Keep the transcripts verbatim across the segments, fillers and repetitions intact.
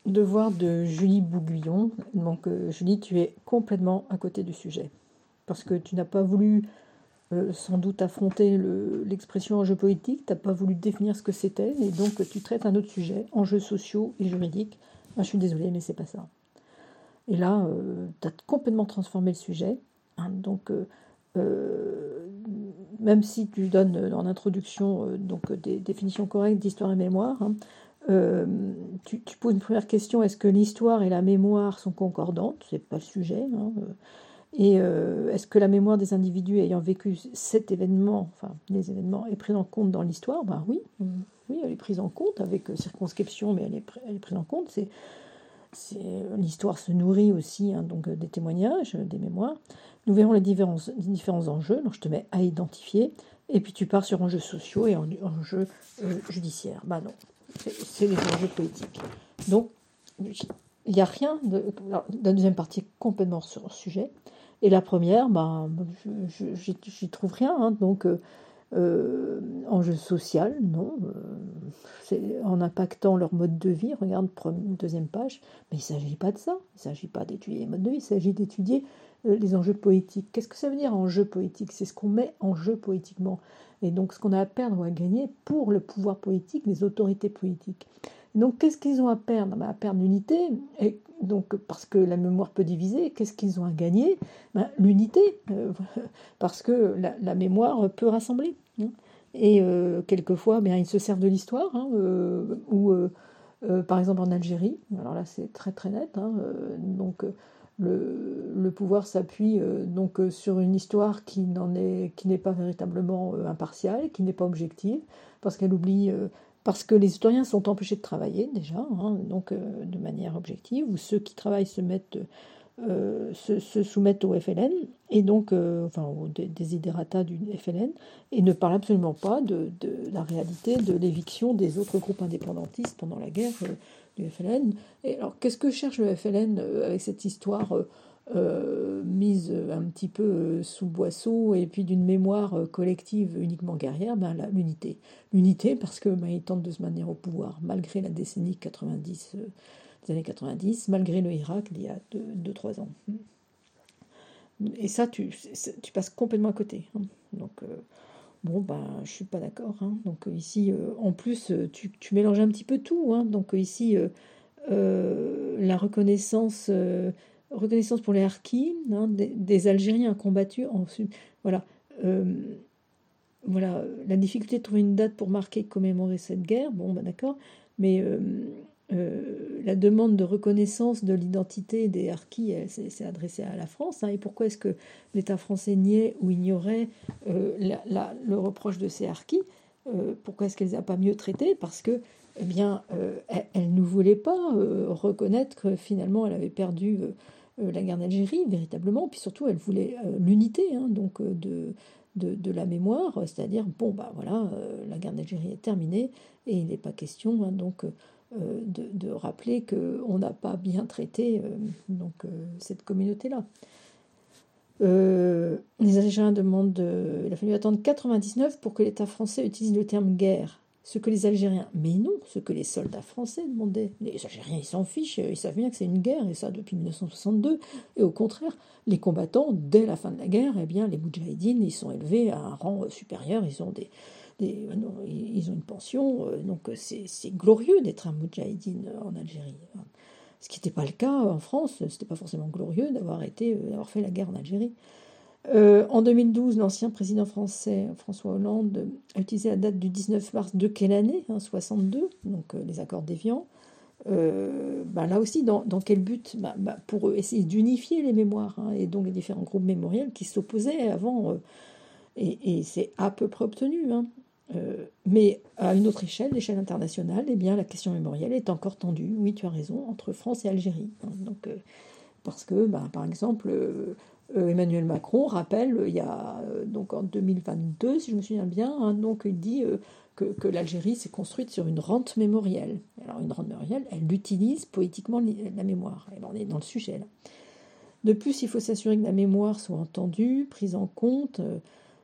devoir de Julie Bouguillon. Donc, euh, Julie, tu es complètement à côté du sujet. Parce que tu n'as pas voulu, euh, sans doute, affronter le- l'expression enjeu politique, tu n'as pas voulu définir ce que c'était, et donc tu traites un autre sujet, enjeux sociaux et juridiques. Ah, je suis désolée, mais c'est pas ça. Et là, tu as complètement transformé le sujet. Hein, donc, euh, euh, même si tu donnes euh, en introduction euh, donc, des définitions correctes d'histoire et mémoire, hein, euh, tu, tu poses une première question, est-ce que l'histoire et la mémoire sont concordantes? C'est pas le sujet. Hein, euh. Et euh, est-ce que la mémoire des individus ayant vécu cet événement, enfin les événements, est prise en compte dans l'histoire? Ben oui, euh, oui, elle est prise en compte avec euh, circonscription, mais elle est, elle est prise en compte. C'est, c'est, l'histoire se nourrit aussi hein, donc, euh, des témoignages, euh, des mémoires. Nous verrons les différents, les différents enjeux. Alors je te mets à identifier. Et puis tu pars sur enjeux sociaux et en- enjeux euh, judiciaires. Ben non, c'est, c'est les enjeux politiques. Donc, il n'y a rien de. Alors, la deuxième partie est complètement sur le sujet. Et la première, ben, je j'y trouve rien. Hein, donc, euh, euh, enjeu social, non. Euh, c'est en impactant leur mode de vie. Regarde, première, deuxième page. Mais il ne s'agit pas de ça. Il ne s'agit pas d'étudier les modes de vie. Il s'agit d'étudier euh, les enjeux politiques. Qu'est-ce que ça veut dire enjeu politique? C'est ce qu'on met en jeu politiquement. Et donc, ce qu'on a à perdre ou à gagner pour le pouvoir politique, les autorités politiques. Donc, qu'est-ce qu'ils ont à perdre? Ben, à perdre l'unité, et donc, parce que la mémoire peut diviser. Qu'est-ce qu'ils ont à gagner? Ben, l'unité, euh, parce que la, la, mémoire peut rassembler. Hein. Et euh, quelquefois, bien, ils se servent de l'histoire, hein, euh, ou euh, euh, par exemple en Algérie, alors là c'est très très net, hein, euh, donc euh, le, le pouvoir s'appuie euh, donc euh, sur une histoire qui n'en est, qui n'est pas véritablement euh, impartiale, qui n'est pas objective, parce qu'elle oublie... Euh, parce que les historiens sont empêchés de travailler déjà, hein, donc euh, de manière objective, ou ceux qui travaillent se mettent, euh, se, se, soumettent au F L N, et donc, euh, enfin, au desiderata du F L N, et ne parlent absolument pas de, de la réalité de l'éviction des autres groupes indépendantistes pendant la guerre euh, du F L N. Et alors, qu'est-ce que cherche le F L N euh, avec cette histoire euh, euh, mise un petit peu euh, sous boisseau et puis d'une mémoire euh, collective uniquement guerrière? Ben, la, l'unité. L'unité parce que ben, ils tentent de se maintenir au pouvoir malgré la décennie quatre-vingt-dix, euh, des années quatre-vingt-dix, malgré le Irak d'il y a deux trois ans. Et ça, tu, tu passes complètement à côté. Hein. Donc, euh, bon, ben, je suis pas d'accord. Hein. Donc, euh, ici, euh, en plus, euh, tu, tu mélanges un petit peu tout. Hein. Donc, euh, ici, euh, euh, la reconnaissance, euh, reconnaissance pour les harkis, hein, des, des Algériens combattus en voilà. Euh, voilà, la difficulté de trouver une date pour marquer, commémorer cette guerre, bon, ben d'accord, mais euh, euh, la demande de reconnaissance de l'identité des harkis, c'est adressé à la France, hein, et pourquoi est-ce que l'État français niait ou ignorait euh, la, la, le reproche de ces harkis? euh, Pourquoi est-ce qu'elle les a pas mieux traités? Parce que, eh bien, euh, elle, elle ne voulait pas euh, reconnaître que finalement elle avait perdu euh, euh, la guerre d'Algérie, véritablement, puis surtout elle voulait euh, l'unité, hein, donc euh, de de, de la mémoire, c'est-à-dire, bon, bah voilà, euh, la guerre d'Algérie est terminée, et il n'est pas question, hein, donc, euh, de, de rappeler qu'on n'a pas bien traité euh, donc, euh, cette communauté-là. Euh, les Algériens demandent, euh, il a fallu attendre quatre-vingt-dix-neuf pour que l'État français utilise le terme guerre. Ce que les Algériens, mais non, ce que les soldats français demandaient. Les Algériens, ils s'en fichent, ils savent bien que c'est une guerre, et ça depuis mille neuf cent soixante-deux. Et au contraire, les combattants, dès la fin de la guerre, eh bien, les moudjahidines, ils sont élevés à un rang supérieur, ils ont des, des ils ont une pension, donc c'est glorieux d'être un moudjahidine en Algérie. Ce qui n'était pas le cas en France, c'était pas forcément glorieux d'avoir été, d'avoir fait la guerre en Algérie. Euh, en deux mille douze, l'ancien président français François Hollande a utilisé la date du dix-neuf mars de quelle année, hein, soixante-deux, donc euh, les accords d'Évian. Euh, bah, là aussi, dans, dans quel but? bah, bah, Pour essayer d'unifier les mémoires, hein, et donc les différents groupes mémoriels qui s'opposaient avant. Euh, et, et c'est à peu près obtenu. Hein. Euh, mais à une autre échelle, l'échelle internationale, eh bien, la question mémorielle est encore tendue, oui, tu as raison, entre France et Algérie. Hein. Donc, euh, parce que, bah, par exemple, euh, euh, Emmanuel Macron rappelle, il y a euh, donc en deux mille vingt-deux, si je me souviens bien, hein, donc il dit euh, que, que l'Algérie s'est construite sur une rente mémorielle. Alors une rente mémorielle, elle utilise politiquement la mémoire. Et ben, on est dans le sujet là. De plus, il faut s'assurer que la mémoire soit entendue, prise en compte. Euh,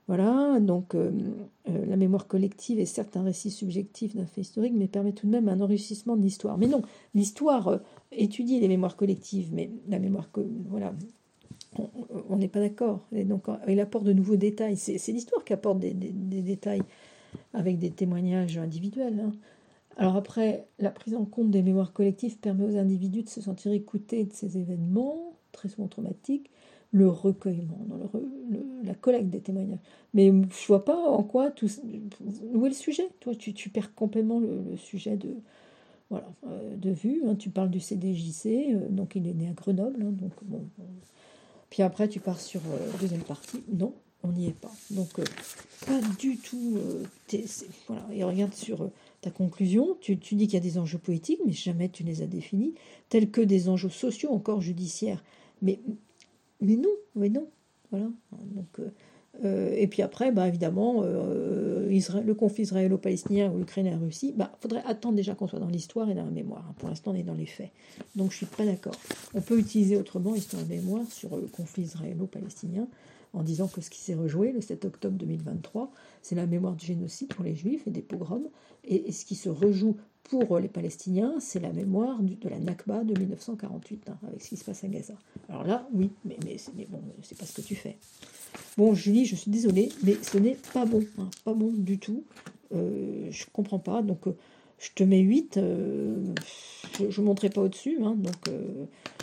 Voilà, donc euh, euh, la mémoire collective est certes un récit subjectif d'un fait historique, mais permet tout de même un enrichissement de l'histoire. Mais non, l'histoire euh, étudie les mémoires collectives, mais la mémoire, co- voilà, on on n'est pas d'accord. Et donc, euh, il apporte de nouveaux détails. C'est c'est l'histoire qui apporte des, des- des détails avec des témoignages individuels, hein. Alors après, la prise en compte des mémoires collectives permet aux individus de se sentir écoutés de ces événements, très souvent traumatiques, le recueillement, dans le re- le- la collecte des témoignages. Mais je vois pas en quoi tout, où est le sujet. Toi, tu, tu perds complètement le, le sujet de, voilà, euh, de vue, hein. Tu parles du C D J C, euh, donc il est né à Grenoble, hein, donc bon. bon. Puis après, tu pars sur euh, la deuxième partie. Non, on n'y est pas. Donc, euh, pas du tout. euh, t'es- c'est- voilà. Et regarde sur euh, ta conclusion. Tu, tu dis qu'il y a des enjeux poétiques, mais jamais tu ne les as définis, tels que des enjeux sociaux, encore judiciaires. Mais, mais non, mais non. Voilà. Donc, euh, euh, et puis après, bah, évidemment, euh, Israël- le conflit israélo-palestinien ou Ukraine et la Russie, bah, faudrait attendre déjà qu'on soit dans l'histoire et dans la mémoire, hein. Pour l'instant, on est dans les faits. Donc, je suis pas d'accord. On peut utiliser autrement histoire et mémoire sur le conflit israélo-palestinien en disant que ce qui s'est rejoué le sept octobre deux mille vingt-trois, c'est la mémoire du génocide pour les Juifs et des pogroms. Et, et ce qui se rejoue pour les Palestiniens, c'est la mémoire du- de la Nakba de mille neuf cent quarante-huit, hein, avec ce qui se passe à Gaza. Alors là, oui, mais, mais, c'est- mais bon, c'est pas ce que tu fais. Bon, Julie, je suis désolée, mais ce n'est pas bon, hein, pas bon du tout. Euh, je comprends pas, donc euh, je te mets huit. euh, je ne monterai pas au-dessus, hein, donc euh,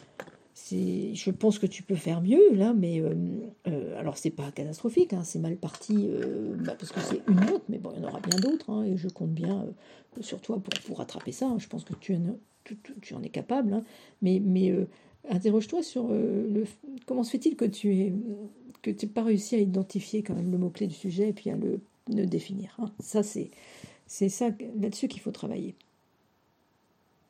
c'est, je pense que tu peux faire mieux, là, mais euh, euh, alors c'est pas catastrophique, hein, c'est mal parti, euh, bah, parce que c'est une note, mais bon, il y en aura bien d'autres, hein, et je compte bien euh, sur toi pour, pour rattraper ça, hein. Je pense que tu en, tu, tu- tu en es capable, hein, mais, mais euh, interroge-toi sur euh, le, comment se fait-il que tu aies que tu n'aies pas réussi à identifier quand même le mot-clé du sujet et puis à le, le définir, hein. Ça, c'est c'est ça là-dessus qu'il faut travailler.